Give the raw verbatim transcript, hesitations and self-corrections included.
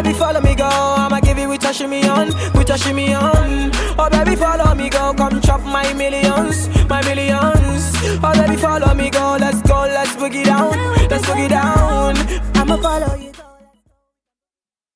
baby, follow me, go. I'ma give you with a shimmy on, with a shimmy on. Oh, baby, follow me, go. Come chop my millions, my millions. Oh, baby, follow me, go. Let's go, let's boogie down, let's boogie down. I'ma follow you.